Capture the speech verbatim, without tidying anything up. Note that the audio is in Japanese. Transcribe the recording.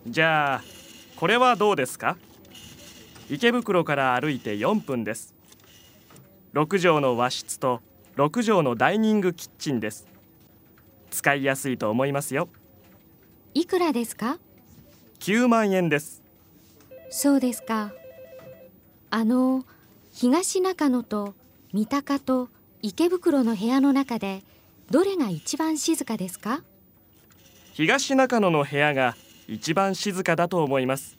じゃあこれはどうですか？池袋から歩いてよんぷんです。ろくじょうの和室とろくじょうのダイニングキッチンです。使いやすいと思いますよ。 いくらですか？ きゅうまんえんです。 そうですか。あの、東中野と三鷹と池袋の部屋の中でどれが一番静かですか？ 東中野の部屋が一番静かだと思います。